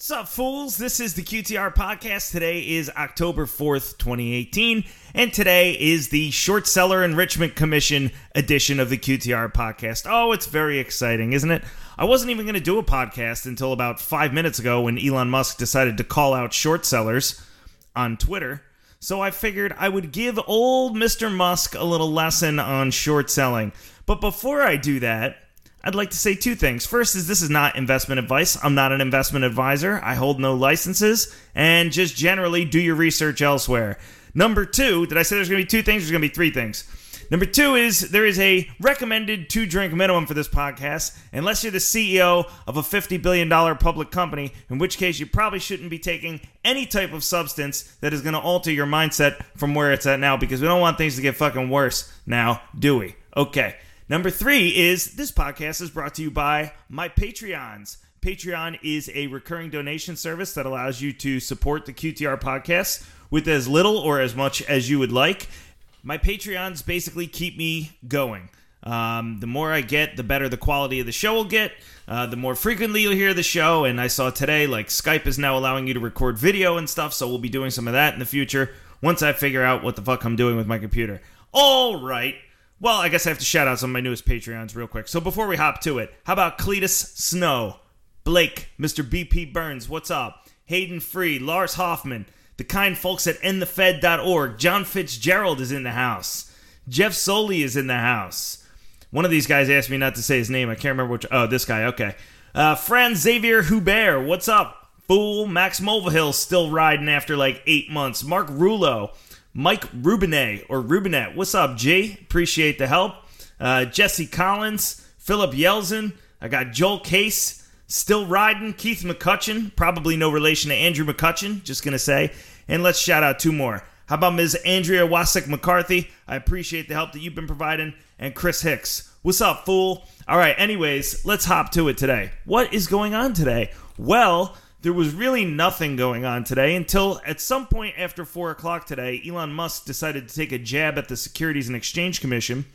What's up, fools? This is the QTR Podcast. Today is October 4th, 2018, and today is the Short Seller Enrichment Commission edition of the QTR Podcast. Oh, it's very exciting, isn't it? I wasn't even going to do a podcast until about 5 minutes ago when Elon Musk decided to call out short sellers on Twitter, so I figured I would give old Mr. Musk a little lesson on short selling. But before I do that, I'd like to say two things. First is this is not investment advice. I'm not an investment advisor. I hold no licenses. And just generally do your research elsewhere. Number two, did I say there's going to be two things? There's going to be three things. Number two is there is a recommended 2-drink minimum for this podcast, unless you're the CEO of a $50 billion public company, in which case you probably shouldn't be taking any type of substance that is going to alter your mindset from where it's at now, because we don't want things to get fucking worse now, do we? Okay. Number three is this podcast is brought to you by my Patreons. Patreon is a recurring donation service that allows you to support the QTR podcast with as little or as much as you would like. My Patreons basically keep me going. The more I get, the better the quality of the show will get. The more frequently you'll hear the show. And I saw today, like, Skype is now allowing you to record video and stuff, so we'll be doing some of that in the future once I figure out what the fuck I'm doing with my computer. All right. Well, I guess I have to shout out some of my newest Patreons real quick. So before we hop to it, how about Cletus Snow, Blake, Mr. BP Burns, what's up? Hayden Free, Lars Hoffman, the kind folks at endthefed.org. John Fitzgerald is in the house. Jeff Soley is in the house. One of these guys asked me not to say his name. I can't remember which. Oh, this guy. Okay. Franz Xavier Hubert, what's up? Fool. Max Mulvihill still riding after like 8 months. Mark Rulo. Mike Rubinet, or Rubinet, what's up, G? Appreciate the help. Jesse Collins, Philip Yelzin, I got Joel Case, still riding, Keith McCutcheon, probably no relation to Andrew McCutcheon, just going to say. And let's shout out two more. How about Ms. Andrea Wasik McCarthy? I appreciate the help that you've been providing. And Chris Hicks. What's up, fool? All right, anyways, let's hop to it today. What is going on today? Well, there was really nothing going on today until at some point after 4 o'clock today, Elon Musk decided to take a jab at the Securities and Exchange Commission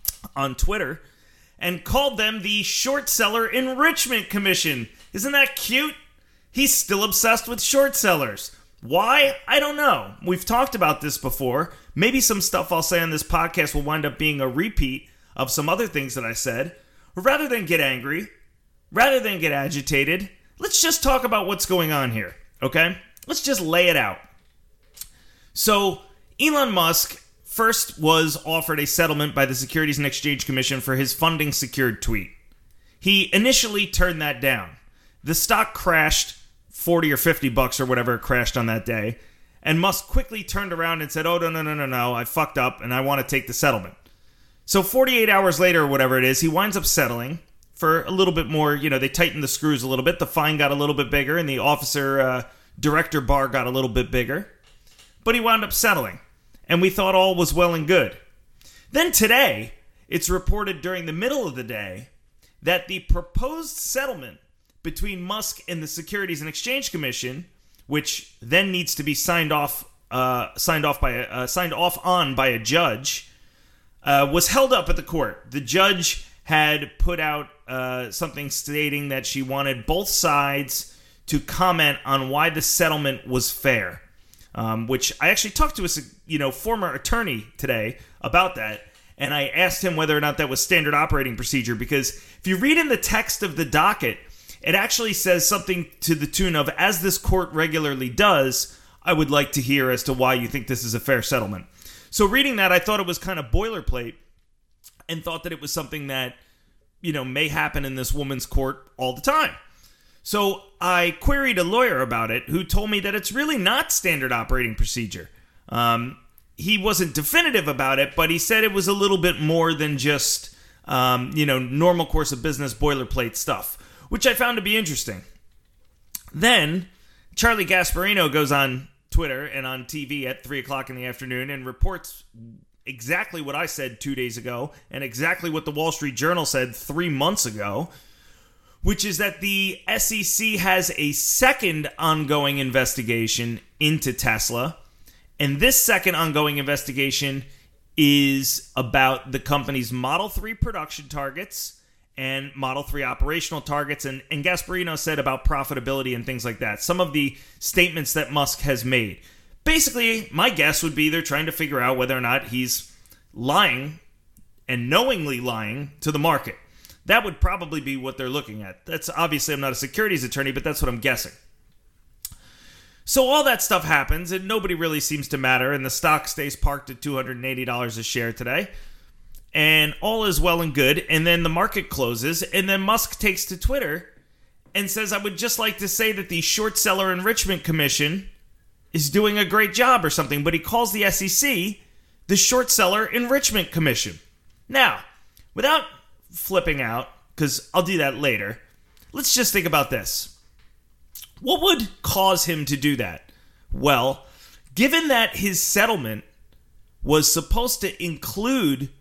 on Twitter and called them the Short Seller Enrichment Commission. Isn't that cute? He's still obsessed with short sellers. Why? I don't know. We've talked about this before. Maybe some stuff I'll say on this podcast will wind up being a repeat of some other things that I said. Rather than get angry, rather than get agitated, let's just talk about what's going on here, okay? Let's just lay it out. So, Elon Musk first was offered a settlement by the Securities and Exchange Commission for his funding secured tweet. He initially turned that down. The stock crashed 40 or 50 bucks or whatever it crashed on that day, and Musk quickly turned around and said, oh, no, I fucked up and I want to take the settlement. So 48 hours later or whatever it is, he winds up settling for a little bit more. They tightened the screws a little bit. The fine got a little bit bigger, and the officer director bar got a little bit bigger. But he wound up settling, and we thought all was well and good. Then today, it's reported during the middle of the day that the proposed settlement between Musk and the Securities and Exchange Commission, which then needs to be signed off on by a judge, was held up at the court. The judge had put out something stating that she wanted both sides to comment on why the settlement was fair, which I actually talked to a former attorney today about that, and I asked him whether or not that was standard operating procedure, because if you read in the text of the docket, it actually says something to the tune of, as this court regularly does, I would like to hear as to why you think this is a fair settlement. So reading that, I thought it was kind of boilerplate, and thought that it was something that, may happen in this woman's court all the time. So I queried a lawyer about it who told me that it's really not standard operating procedure. He wasn't definitive about it, but he said it was a little bit more than just, normal course of business boilerplate stuff, which I found to be interesting. Then Charlie Gasparino goes on Twitter and on TV at 3 o'clock in the afternoon and reports exactly what I said 2 days ago and exactly what the Wall Street Journal said 3 months ago, which is that the SEC has a second ongoing investigation into Tesla, and this second ongoing investigation is about the company's Model 3 production targets and Model 3 operational targets. And Gasparino said about profitability and things like that. Some of the statements that Musk has made. Basically, my guess would be they're trying to figure out whether or not he's lying and knowingly lying to the market. That would probably be what they're looking at. That's obviously, I'm not a securities attorney, but that's what I'm guessing. So all that stuff happens, and nobody really seems to matter, and the stock stays parked at $280 a share today. And all is well and good, and then the market closes, and then Musk takes to Twitter and says, I would just like to say that the Short Seller Enrichment Commission is doing a great job or something, but he calls the SEC the Short Seller Enrichment Commission. Now, without flipping out, because I'll do that later, let's just think about this. What would cause him to do that? Well, given that his settlement was supposed to include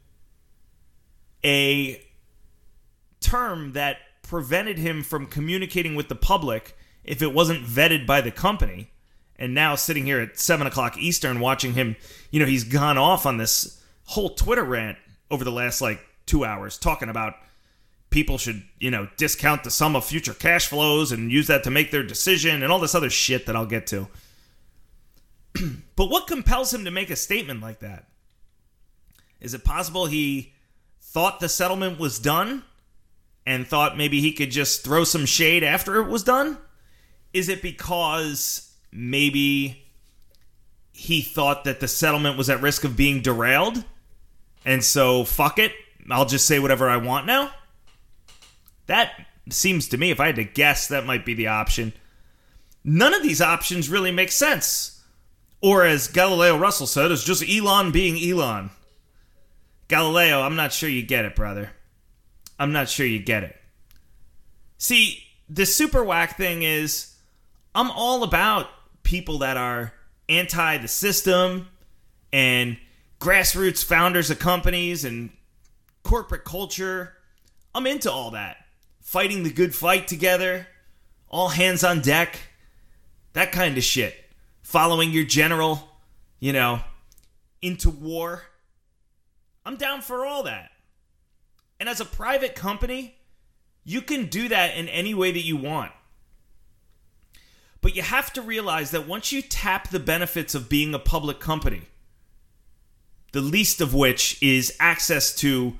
a term that prevented him from communicating with the public if it wasn't vetted by the company, and now sitting here at 7 o'clock Eastern watching him, he's gone off on this whole Twitter rant over the last 2 hours talking about people should, discount the sum of future cash flows and use that to make their decision and all this other shit that I'll get to. But what compels him to make a statement like that? Is it possible he thought the settlement was done and thought maybe he could just throw some shade after it was done? Is it because maybe he thought that the settlement was at risk of being derailed? And so, fuck it, I'll just say whatever I want now? That seems to me, if I had to guess, that might be the option. None of these options really make sense. Or as Galileo Russell said, it's just Elon being Elon. Galileo, I'm not sure you get it, brother. I'm not sure you get it. See, the super whack thing is, I'm all about people that are anti the system and grassroots founders of companies and corporate culture. I'm into all that. Fighting the good fight together, all hands on deck, that kind of shit. Following your general, into war. I'm down for all that. And as a private company, you can do that in any way that you want. But you have to realize that once you tap the benefits of being a public company, the least of which is access to,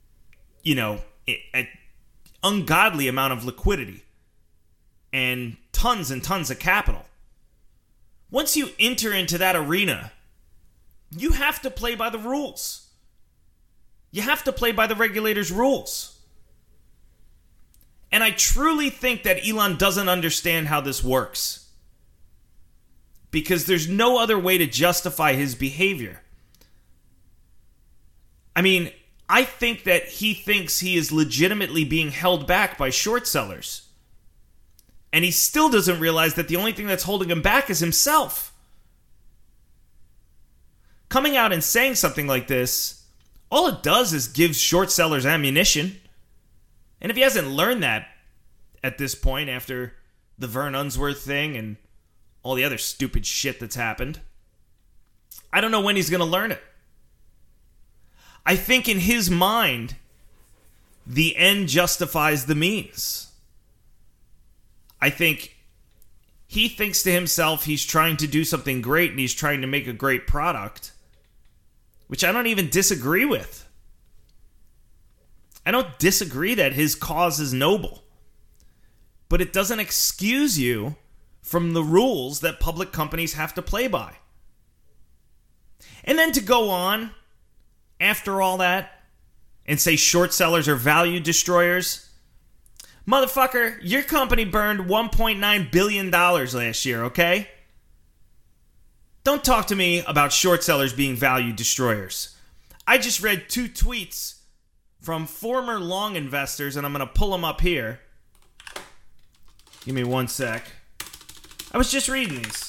an ungodly amount of liquidity and tons of capital. Once you enter into that arena, you have to play by the rules. You have to play by the regulators' rules. And I truly think that Elon doesn't understand how this works. Because there's no other way to justify his behavior. I mean, I think that he thinks he is legitimately being held back by short sellers. And he still doesn't realize that the only thing that's holding him back is himself. Coming out and saying something like this, all it does is give short sellers ammunition. And if he hasn't learned that at this point after the Vern Unsworth thing and all the other stupid shit that's happened, I don't know when he's going to learn it. I think in his mind, the end justifies the means. I think he thinks to himself he's trying to do something great and he's trying to make a great product, which I don't even disagree with. I don't disagree that his cause is noble. But it doesn't excuse you from the rules that public companies have to play by. And then to go on, after all that, and say short sellers are value destroyers. Motherfucker, your company burned $1.9 billion last year, okay? Don't talk to me about short sellers being value destroyers. I just read 2 tweets from former long investors, and I'm going to pull them up here. Give me 1 sec. I was just reading these.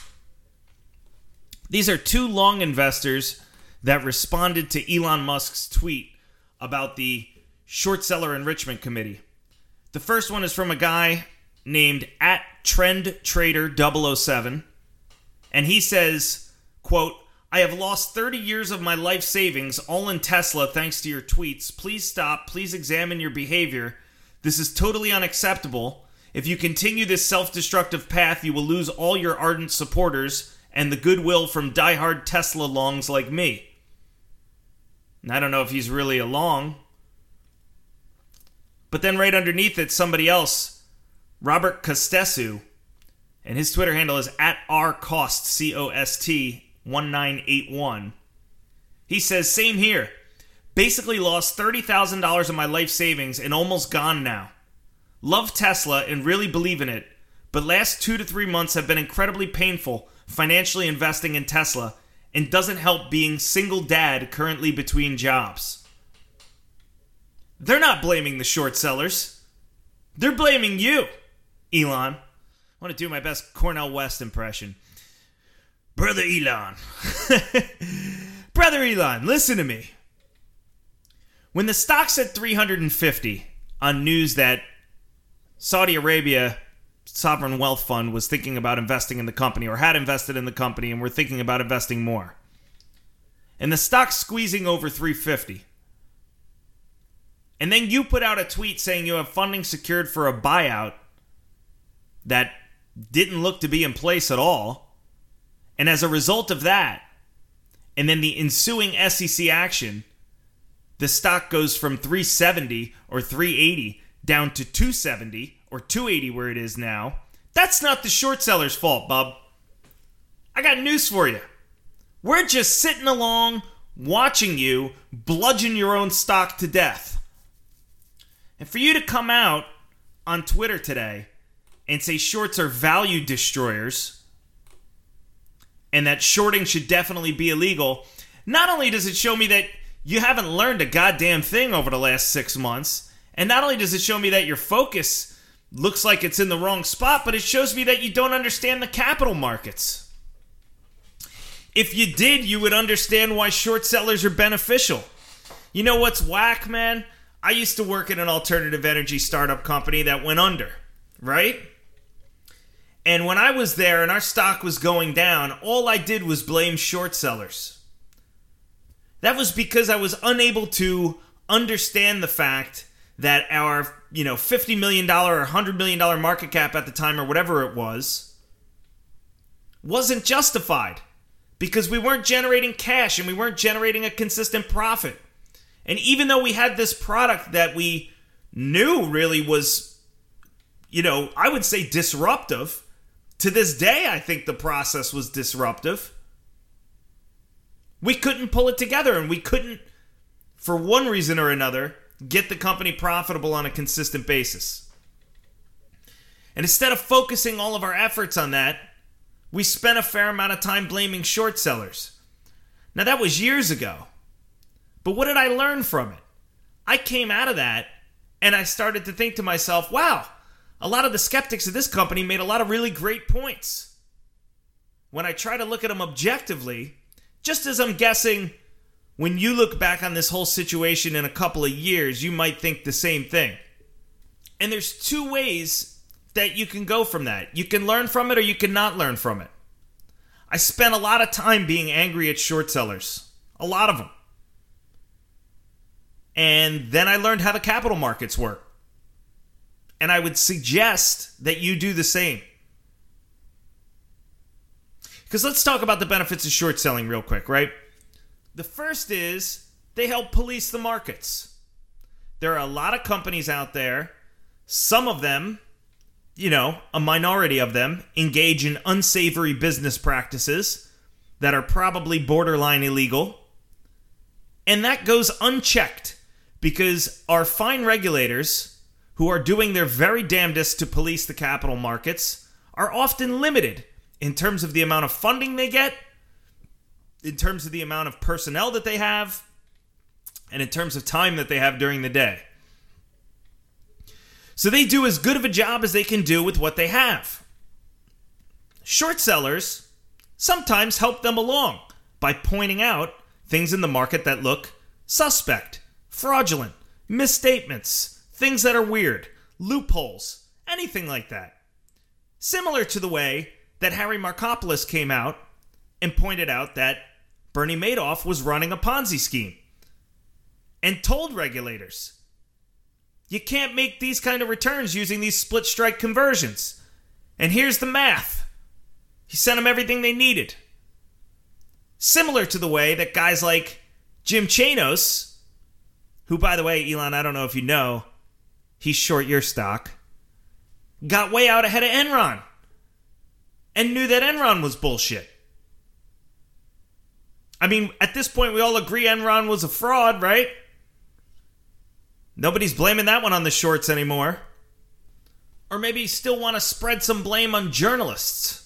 These are 2 long investors that responded to Elon Musk's tweet about the Short Seller Enrichment Committee. The first one is from a guy named @TrendTrader007. And he says, quote, I have lost 30 years of my life savings, all in Tesla, thanks to your tweets. Please stop. Please examine your behavior. This is totally unacceptable. If you continue this self-destructive path, you will lose all your ardent supporters and the goodwill from diehard Tesla longs like me. And I don't know if he's really a long. But then right underneath it, somebody else, Robert Costesu, and his Twitter handle is @rcost, C-O-S-T, 1981. He says, same here. Basically lost $30,000 of my life savings and almost gone now. Love Tesla and really believe in it, but last 2 to 3 months have been incredibly painful financially investing in Tesla, and doesn't help being single dad currently between jobs. They're not blaming the short sellers. They're blaming you, Elon. I want to do my best Cornel West impression. Brother Elon. Brother Elon, listen to me. When the stock's at 350 on news that Saudi Arabia Sovereign Wealth Fund was thinking about investing in the company or had invested in the company and were thinking about investing more, and the stock's squeezing over 350, and then you put out a tweet saying you have funding secured for a buyout that didn't look to be in place at all, and as a result of that, and then the ensuing SEC action, the stock goes from 370 or 380 down to 270 or 280 where it is now. That's not the short seller's fault, bub. I got news for you. We're just sitting along watching you bludgeon your own stock to death. And for you to come out on Twitter today and say shorts are value destroyers and that shorting should definitely be illegal, not only does it show me that you haven't learned a goddamn thing over the last 6 months, and not only does it show me that your focus looks like it's in the wrong spot, but it shows me that you don't understand the capital markets. If you did, you would understand why short sellers are beneficial. You know what's whack, man? I used to work in an alternative energy startup company that went under, right? And when I was there and our stock was going down, all I did was blame short sellers. That was because I was unable to understand the fact that our, $50 million or $100 million market cap at the time or whatever it was wasn't justified because we weren't generating cash and we weren't generating a consistent profit. And even though we had this product that we knew really was, I would say disruptive, to this day I think the process was disruptive. We couldn't pull it together and we couldn't, for one reason or another, get the company profitable on a consistent basis. And instead of focusing all of our efforts on that, we spent a fair amount of time blaming short sellers. Now that was years ago. But what did I learn from it? I came out of that and I started to think to myself, wow, a lot of the skeptics of this company made a lot of really great points. When I try to look at them objectively, just as I'm guessing when you look back on this whole situation in a couple of years, you might think the same thing. And there's two ways that you can go from that. You can learn from it or you can not learn from it. I spent a lot of time being angry at short sellers. A lot of them. And then I learned how the capital markets work. And I would suggest that you do the same. Because let's talk about the benefits of short selling real quick, right? The first is they help police the markets. There are a lot of companies out there, some of them, a minority of them, engage in unsavory business practices that are probably borderline illegal. And that goes unchecked because our fine regulators, who are doing their very damnedest to police the capital markets, are often limited in terms of the amount of funding they get, in terms of the amount of personnel that they have, and in terms of time that they have during the day. So they do as good of a job as they can do with what they have. Short sellers sometimes help them along by pointing out things in the market that look suspect, fraudulent, misstatements, things that are weird, loopholes, anything like that. Similar to the way that Harry Markopolos came out and pointed out that Bernie Madoff was running a Ponzi scheme and told regulators, you can't make these kind of returns using these split strike conversions. And here's the math. He sent them everything they needed. Similar to the way that guys like Jim Chanos, who, by the way, Elon, I don't know if you know, he's short your stock, got way out ahead of Enron and knew that Enron was bullshit. I mean, at this point, we all agree Enron was a fraud, right? Nobody's blaming that one on the shorts anymore. Or maybe you still want to spread some blame on journalists.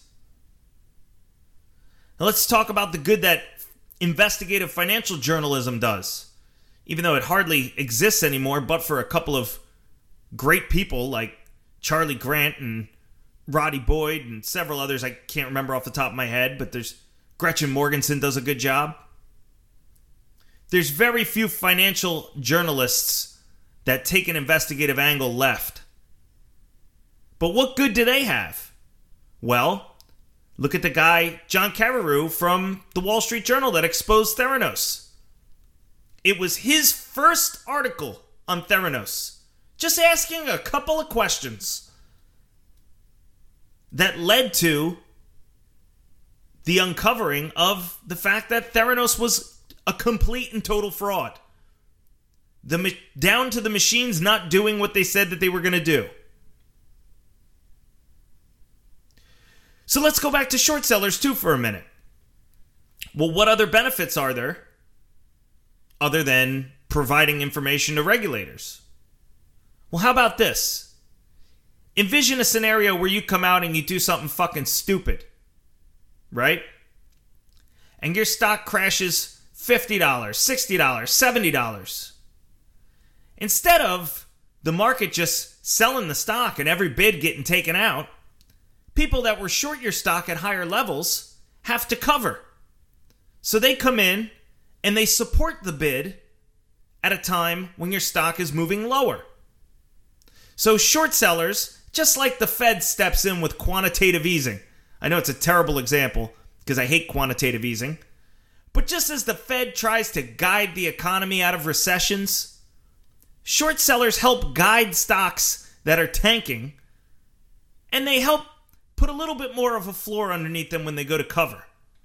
Now let's talk about the good that investigative financial journalism does. Even though it hardly exists anymore, but for a couple of great people like Charlie Grant and Roddy Boyd and several others I can't remember off the top of my head, but there's Gretchen Morgensen does a good job. There's very few financial journalists that take an investigative angle left. But what good do they have? Well, look at the guy, John Carreyrou from the Wall Street Journal that exposed Theranos. It was his first article on Theranos, just asking a couple of questions that led to the uncovering of the fact that Theranos was a complete and total fraud. Down to the machines not doing what they said that they were going to do. So let's go back to short sellers too for a minute. Well, what other benefits are there other than providing information to regulators? Well, how about this? Envision a scenario where you come out and you do something fucking stupid, right? And your stock crashes $50, $60, $70. Instead of the market just selling the stock and every bid getting taken out, people that were short your stock at higher levels have to cover. So they come in and they support the bid at a time when your stock is moving lower. So short sellers, just like the Fed steps in with quantitative easing. I know it's a terrible example because I hate quantitative easing. But just as the Fed tries to guide the economy out of recessions, short sellers help guide stocks that are tanking, and they help put a little bit more of a floor underneath them when they go to cover.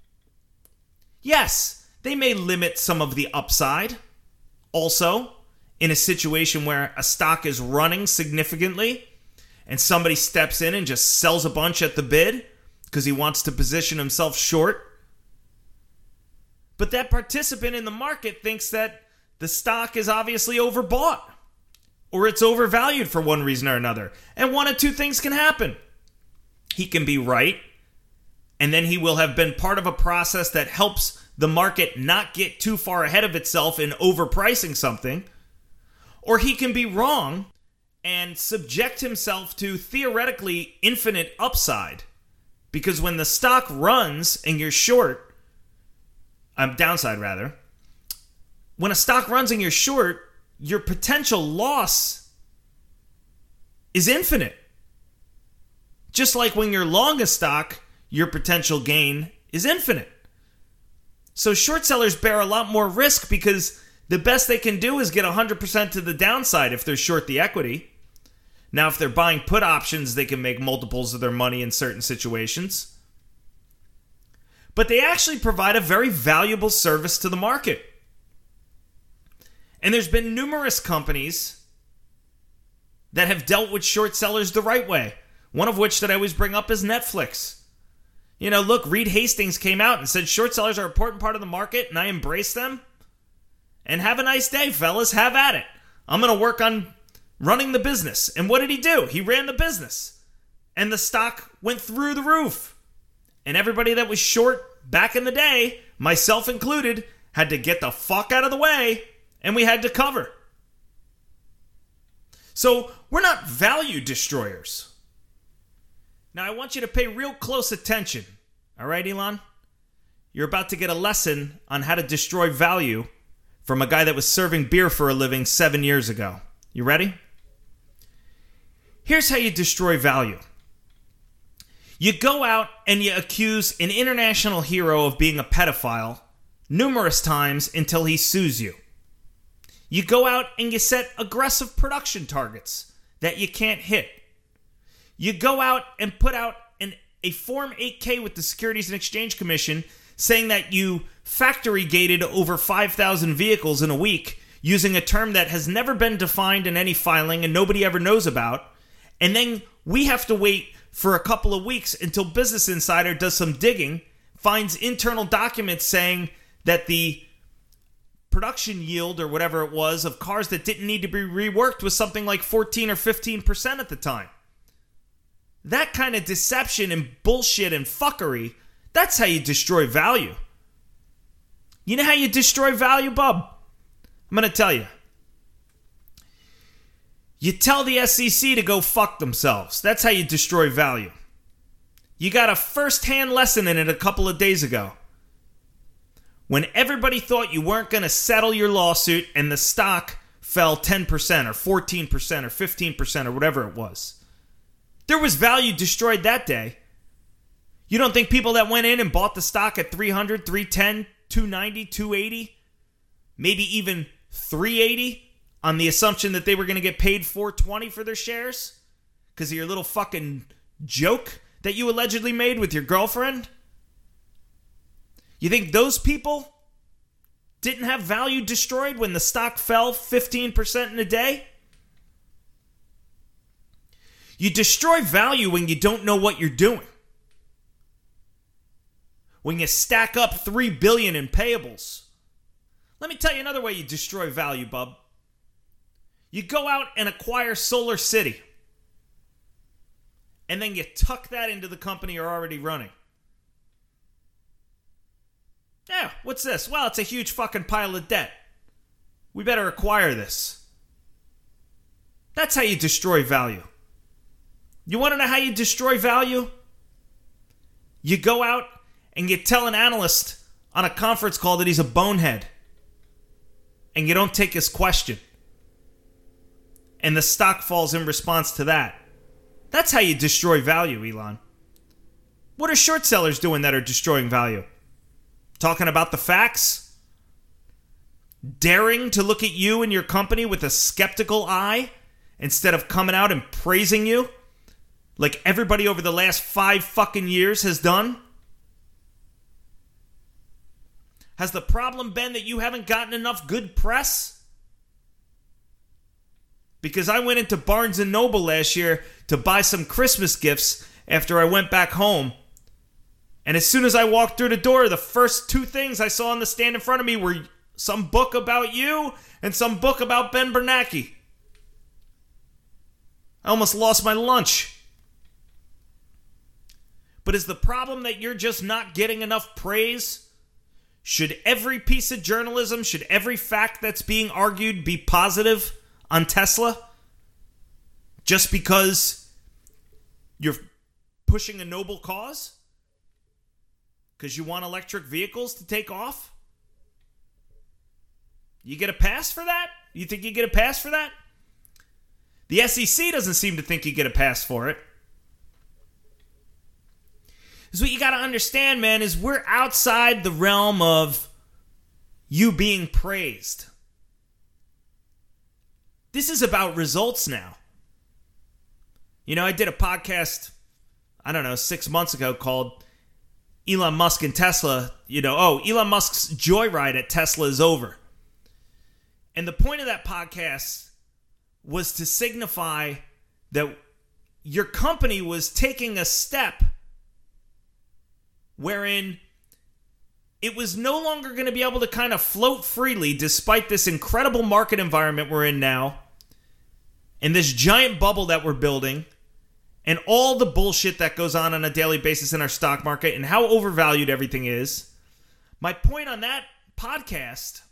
Yes, they may limit some of the upside. Also, in a situation where a stock is running significantly and somebody steps in and just sells a bunch at the bid because he wants to position himself short, but that participant in the market thinks that the stock is obviously overbought or it's overvalued for one reason or another. And one of two things can happen. He can be right, and then he will have been part of a process that helps the market not get too far ahead of itself in overpricing something. Or he can be wrong and subject himself to theoretically infinite upside. Because when the stock runs and you're short, downside rather, when a stock runs and you're short, your potential loss is infinite. Just like when you're long a stock, your potential gain is infinite. So short sellers bear a lot more risk because the best they can do is get 100% to the downside if they're short the equity. Now, if they're buying put options, they can make multiples of their money in certain situations. But they actually provide a very valuable service to the market. And there's been numerous companies that have dealt with short sellers the right way. One of which that I always bring up is Netflix. You know, look, Reed Hastings came out and said short sellers are an important part of the market, and I embrace them. And have a nice day, fellas. Have at it. I'm going to work on running the business. And what did he do? He ran the business. And the stock went through the roof. And everybody that was short back in the day, myself included, had to get the fuck out of the way, and we had to cover. So we're not value destroyers. Now, I want you to pay real close attention. All right, Elon? You're about to get a lesson on how to destroy value from a guy that was serving beer for a living 7 years ago. You ready? Here's how you destroy value. You go out and you accuse an international hero of being a pedophile, numerous times until he sues you. You go out and you set aggressive production targets that you can't hit. You go out and put out a Form 8K with the Securities and Exchange Commission saying that you factory gated over 5,000 vehicles in a week using a term that has never been defined in any filing and nobody ever knows about. And then we have to wait for a couple of weeks until Business Insider does some digging, finds internal documents saying that the production yield or whatever it was of cars that didn't need to be reworked was something like 14 or 15% at the time. That kind of deception and bullshit and fuckery, that's how you destroy value. You know how you destroy value, bub? I'm going to tell you. You tell the SEC to go fuck themselves. That's how you destroy value. You got a first-hand lesson in it a couple of days ago. When everybody thought you weren't going to settle your lawsuit and the stock fell 10% or 14% or 15% or whatever it was. There was value destroyed that day. You don't think people that went in and bought the stock at 300, 310, 290, 280, maybe even 380 on the assumption that they were going to get paid 420 for their shares because of your little fucking joke that you allegedly made with your girlfriend? You think those people didn't have value destroyed when the stock fell 15% in a day? You destroy value when you don't know what you're doing. When you stack up $3 billion in payables. Let me tell you another way you destroy value, bub. You go out and acquire Solar City. And then you tuck that into the company you're already running. Yeah, what's this? Well, it's a huge fucking pile of debt. We better acquire this. That's how you destroy value. You want to know how you destroy value? You go out and you tell an analyst on a conference call that he's a bonehead. And you don't take his question. And the stock falls in response to that. That's how you destroy value, Elon. What are short sellers doing that are destroying value? Talking about the facts? Daring to look at you and your company with a skeptical eye instead of coming out and praising you like everybody over the last 5 fucking years has done? Has the problem been that you haven't gotten enough good press? Because I went into Barnes & Noble last year to buy some Christmas gifts after I went back home. And as soon as I walked through the door, the first 2 things I saw on the stand in front of me were some book about you and some book about Ben Bernanke. I almost lost my lunch. But is the problem that you're just not getting enough praise? Should every piece of journalism, should every fact that's being argued be positive on Tesla? Just because you're pushing a noble cause? Because you want electric vehicles to take off? You get a pass for that? You think you get a pass for that? The SEC doesn't seem to think you get a pass for it. Because what you got to understand, man, is we're outside the realm of you being praised. This is about results now. You know, I did a podcast, 6 months ago called Elon Musk and Tesla. Elon Musk's joyride at Tesla is over. And the point of that podcast was to signify that your company was taking a step wherein it was no longer going to be able to kind of float freely despite this incredible market environment we're in now and this giant bubble that we're building and all the bullshit that goes on a daily basis in our stock market and how overvalued everything is. My point on that podcast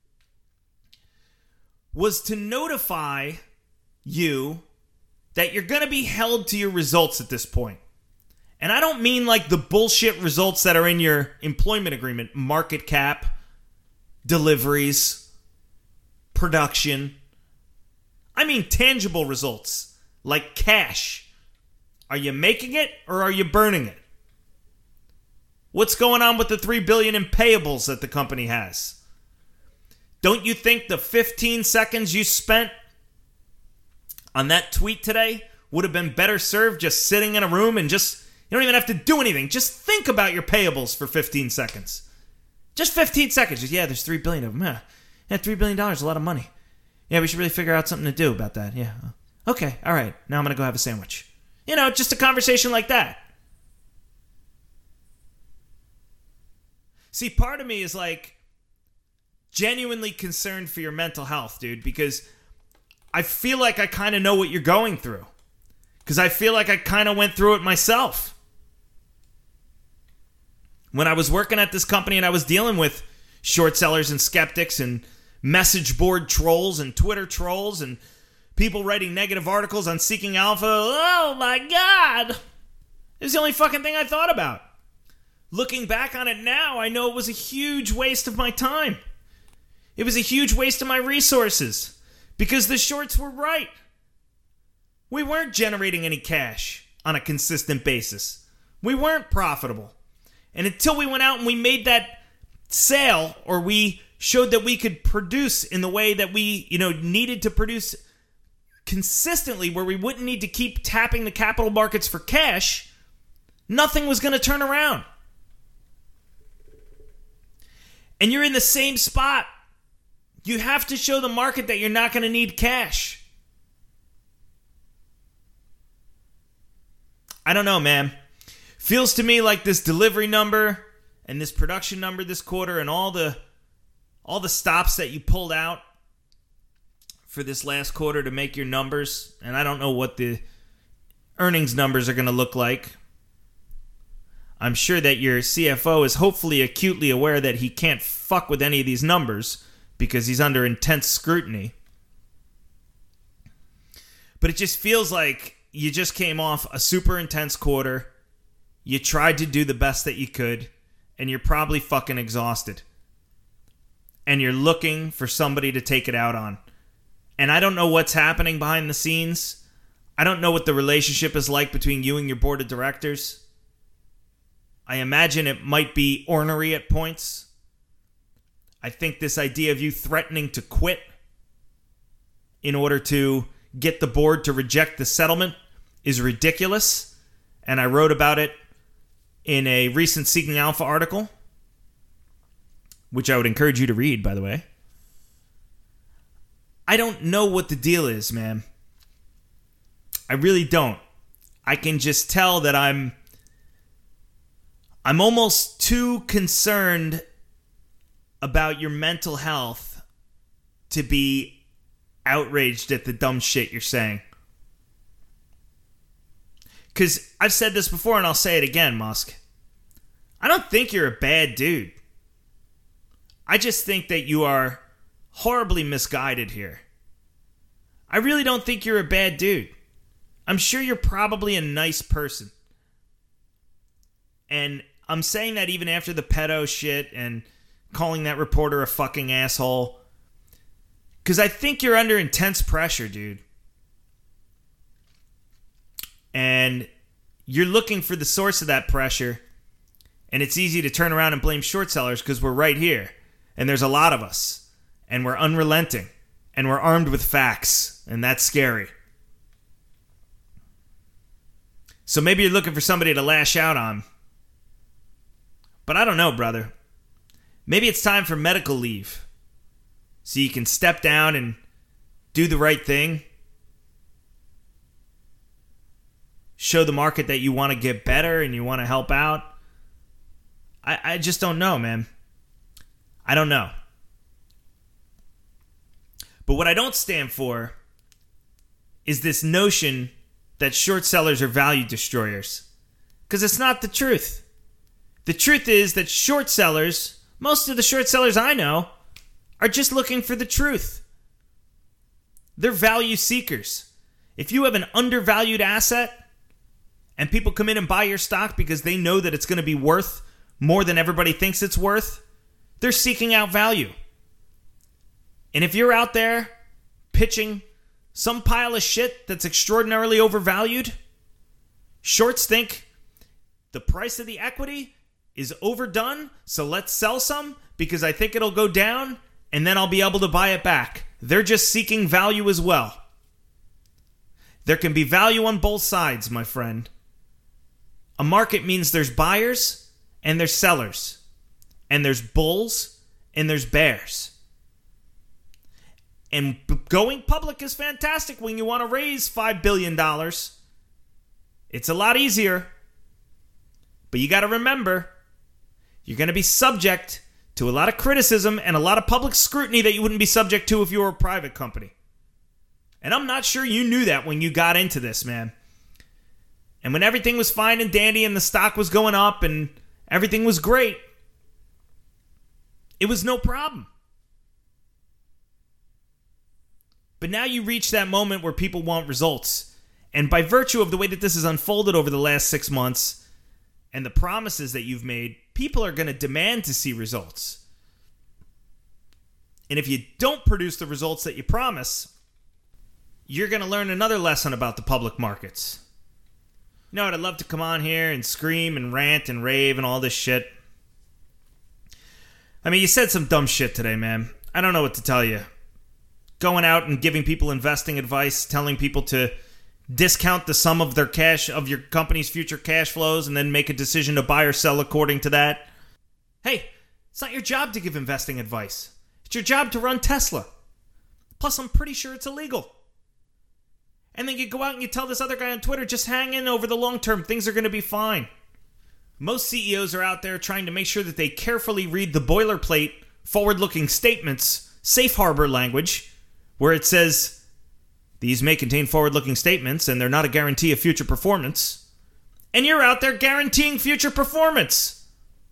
was to notify you that you're going to be held to your results at this point. And I don't mean like the bullshit results that are in your employment agreement, market cap, deliveries, production. I mean tangible results, like cash. Are you making it or are you burning it? What's going on with the $3 billion in payables that the company has? Don't you think the 15 seconds you spent on that tweet today would have been better served just sitting in a room and just, you don't even have to do anything. Just think about your payables for 15 seconds. Just 15 seconds. Just, yeah, there's $3 billion of them. Yeah, $3 billion is a lot of money. Yeah, we should really figure out something to do about that. Yeah. Okay, all right. Now I'm going to go have a sandwich. Just a conversation like that. See, part of me is like genuinely concerned for your mental health, dude, because I feel like I kind of know what you're going through. Because I feel like I kind of went through it myself. When I was working at this company and I was dealing with short sellers and skeptics and message board trolls and Twitter trolls and people writing negative articles on Seeking Alpha. Oh my God! It was the only fucking thing I thought about. Looking back on it now, I know it was a huge waste of my time. It was a huge waste of my resources. Because the shorts were right. We weren't generating any cash on a consistent basis. We weren't profitable. And until we went out and we made that sale, or we showed that we could produce in the way that we, needed to produce consistently, where we wouldn't need to keep tapping the capital markets for cash, nothing was going to turn around. And you're in the same spot. You have to show the market that you're not going to need cash. I don't know, man. Feels to me like this delivery number and this production number this quarter and all the stops that you pulled out for this last quarter to make your numbers, and I don't know what the earnings numbers are going to look like. I'm sure that your CFO is hopefully acutely aware that he can't fuck with any of these numbers because he's under intense scrutiny. But it just feels like you just came off a super intense quarter. You tried to do the best that you could, and you're probably fucking exhausted. And you're looking for somebody to take it out on. And I don't know what's happening behind the scenes. I don't know what the relationship is like between you and your board of directors. I imagine it might be ornery at points. I think this idea of you threatening to quit in order to get the board to reject the settlement is ridiculous. And I wrote about it in a recent Seeking Alpha article, which I would encourage you to read, by the way. I don't know what the deal is, man. I really don't. I can just tell that I'm almost too concerned about your mental health to be outraged at the dumb shit you're saying. Because I've said this before and I'll say it again, Musk. I don't think you're a bad dude. I just think that you are horribly misguided here. I really don't think you're a bad dude. I'm sure you're probably a nice person. And I'm saying that even after the pedo shit and calling that reporter a fucking asshole. Because I think you're under intense pressure, dude. And you're looking for the source of that pressure. And it's easy to turn around and blame short sellers because we're right here. And there's a lot of us. And we're unrelenting. And we're armed with facts. And that's scary. So maybe you're looking for somebody to lash out on. But I don't know, brother. Maybe it's time for medical leave. So you can step down and do the right thing. Show the market that you want to get better and you want to help out. I just don't know, man. I don't know. But what I don't stand for is this notion that short sellers are value destroyers. Because it's not the truth. The truth is that short sellers, most of the short sellers I know, are just looking for the truth. They're value seekers. If you have an undervalued asset and people come in and buy your stock because they know that it's going to be worth more than everybody thinks it's worth, they're seeking out value. And if you're out there pitching some pile of shit that's extraordinarily overvalued, shorts think the price of the equity is overdone, so let's sell some because I think it'll go down, and then I'll be able to buy it back. They're just seeking value as well. There can be value on both sides, my friend. A market means there's buyers and there's sellers, and there's bulls and there's bears. And going public is fantastic when you want to raise $5 billion. It's a lot easier. But you got to remember, you're going to be subject to a lot of criticism and a lot of public scrutiny that you wouldn't be subject to if you were a private company. And I'm not sure you knew that when you got into this, man. And when everything was fine and dandy and the stock was going up and everything was great, it was no problem. But now you reach that moment where people want results. And by virtue of the way that this has unfolded over the last 6 months and the promises that you've made, people are going to demand to see results. And if you don't produce the results that you promise, you're going to learn another lesson about the public markets. You know what? I'd love to come on here and scream and rant and rave and all this shit. I mean, you said some dumb shit today, man. I don't know what to tell you. Going out and giving people investing advice, telling people to discount the sum of their cash, of your company's future cash flows, and then make a decision to buy or sell according to that. Hey, it's not your job to give investing advice. It's your job to run Tesla. Plus, I'm pretty sure it's illegal. And then you go out and you tell this other guy on Twitter, just hang in over the long term. Things are going to be fine. Most CEOs are out there trying to make sure that they carefully read the boilerplate, forward-looking statements, safe harbor language, where it says, these may contain forward-looking statements and they're not a guarantee of future performance. And you're out there guaranteeing future performance.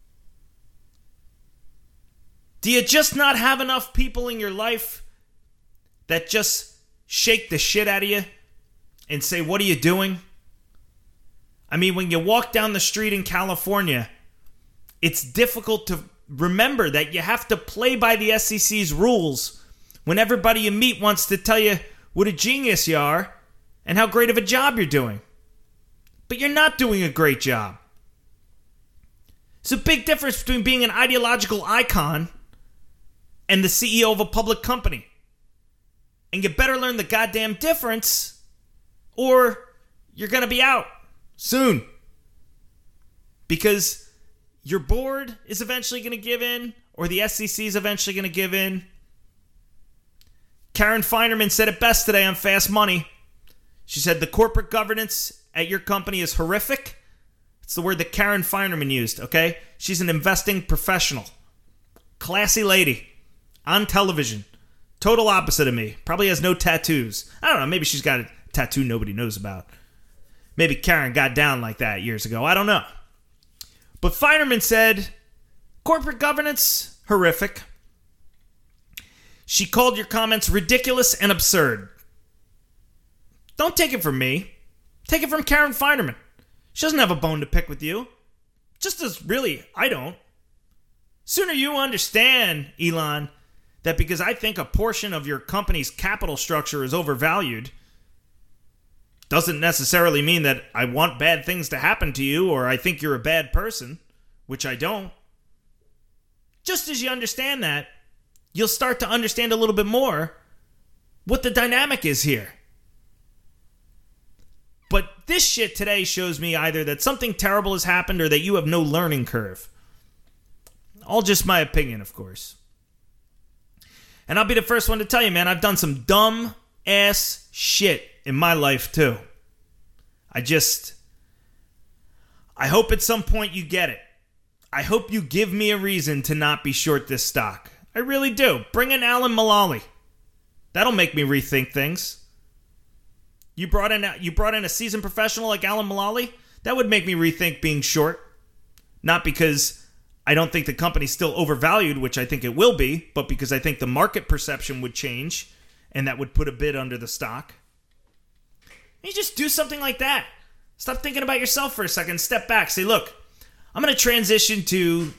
Do you just not have enough people in your life that just shake the shit out of you and say, what are you doing? I mean, when you walk down the street in California, it's difficult to remember that you have to play by the SEC's rules when everybody you meet wants to tell you what a genius you are and how great of a job you're doing. But you're not doing a great job. It's a big difference between being an ideological icon and the CEO of a public company. And you better learn the goddamn difference, or you're going to be out soon. Because your board is eventually going to give in, or the SEC is eventually going to give in. Karen Finerman said it best today on Fast Money. She said the corporate governance at your company is horrific. It's the word that Karen Finerman used, okay? She's an investing professional. Classy lady. On television. Total opposite of me. Probably has no tattoos. I don't know, maybe she's got a tattoo nobody knows about. Maybe Karen got down like that years ago. I don't know. But Finerman said, corporate governance, horrific. She called your comments ridiculous and absurd. Don't take it from me. Take it from Karen Finerman. She doesn't have a bone to pick with you. Just as really, I don't. Sooner you understand, Elon, that because I think a portion of your company's capital structure is overvalued, doesn't necessarily mean that I want bad things to happen to you or I think you're a bad person, which I don't. Just as you understand that, you'll start to understand a little bit more what the dynamic is here. But this shit today shows me either that something terrible has happened or that you have no learning curve. All just my opinion, of course. And I'll be the first one to tell you, man, I've done some dumb ass shit in my life too. I hope at some point you get it. I hope you give me a reason to not be short this stock. I really do. Bring in Alan Mulally. That'll make me rethink things. You brought in a seasoned professional like Alan Mulally? That would make me rethink being short. Not because I don't think the company's still overvalued, which I think it will be, but because I think the market perception would change, and that would put a bid under the stock. You just do something like that. Stop thinking about yourself for a second. Step back. Say, look, I'm going to transition to,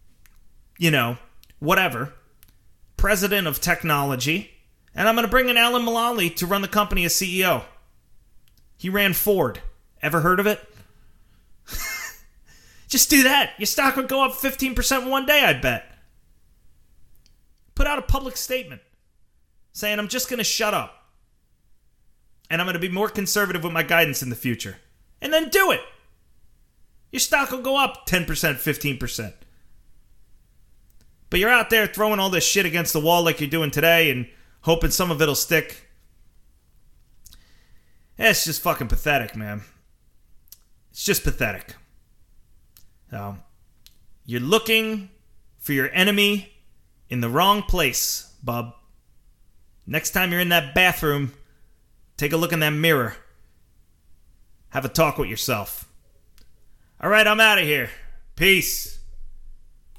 whatever, president of technology, and I'm going to bring in Alan Mulally to run the company as CEO. He ran Ford. Ever heard of it? Just do that. Your stock would go up 15% in one day, I'd bet. Put out a public statement saying, I'm just going to shut up. And I'm going to be more conservative with my guidance in the future. And then do it. Your stock will go up 10%, 15%. But you're out there throwing all this shit against the wall like you're doing today and hoping some of it'll stick. It's just fucking pathetic, man. It's just pathetic. You're looking for your enemy in the wrong place, bub. Next time you're in that bathroom, take a look in that mirror. Have a talk with yourself. All right, I'm out of here. Peace.